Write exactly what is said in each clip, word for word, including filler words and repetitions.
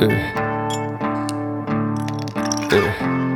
Эй. Эй.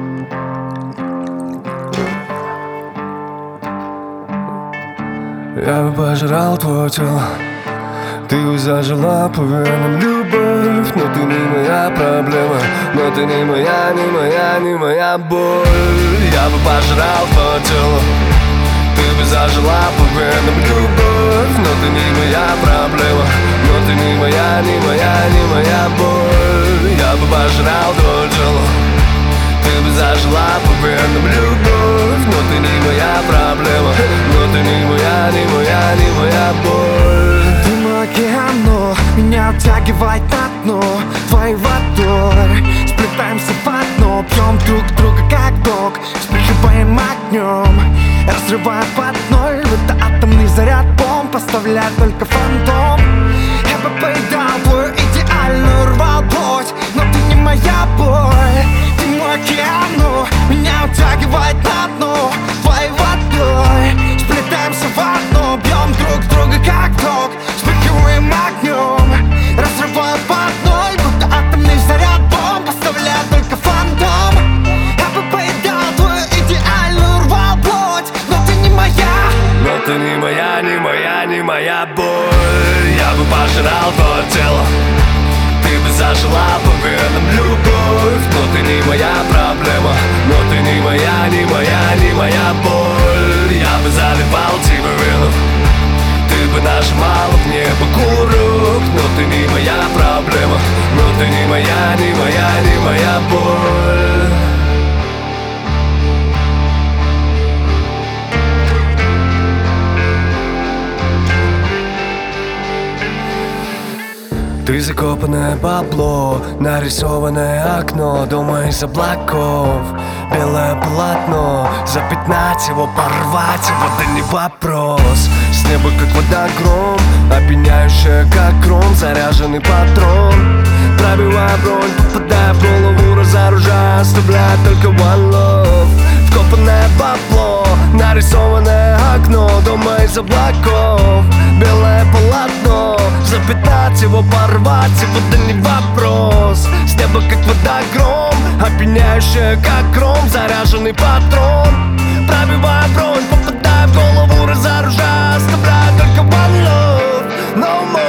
Я бы пожрал твое тело, ты бы зажила по венам любовь. Но ты не моя проблема, но ты не моя, не моя, не моя боль. Я бы пожрал твое тело, ты бы зажила по венам любовь. Но ты не моя проблема, но ты не моя, не моя, не моя боль. Я бы пожрал твое тело, ты бы зажила по венам любовь. Но ты не моя проблема, но ты не моя, не моя, не моя боль. Ты мой океан, но меня утягивает на дно твоей водой. Сплетаемся в одно, пьем друг друга как док, вспыхиваем огнем, разрывая под ноль. В это атомный заряд бомб, поставляет только фантом. Я бы поедал твою идеальную, рвал плоть, но ты не моя боль. Ты мой океан, но меня утягивает на дно твоей водой. Сплетаемся в одно, бьем друг друга как док, вспыхиваем огнем, разрывая под ноль. Будто атомный заряд бомб, оставляет только фантом. Я бы поедал твою идеальную, рвал плоть, но ты не моя. Но ты не моя, не моя, не моя боль. Я бы пожрал твое тело, ты бы зажила по венам любовь. Но ты не моя проблема, но ты не моя, не моя, не моя боль. Я бы заливал тебе вину, ты бы нажимала в небо курок. Но ты не моя проблема, но ты не моя, не моя, не моя боль. Ты закопанное бабло, нарисованное окно, дома из облаков. Белое полотно, запятнать его, порвать его, да не вопрос. С неба как вода гром, опьяняющая как гром, заряженный патрон. Пробивая бронь, попадая в голову, разоружая, оставляя только one love. Вкопанное бабло, нарисованное окно, дома из облаков. Белое полотно, запятнать его, порвать его, да не вопрос. С неба как вода гром, опьяняющая как гром, заряженный патрон. Пробивая бронь, попадая в голову, разоружая, оставляя только one love, no more.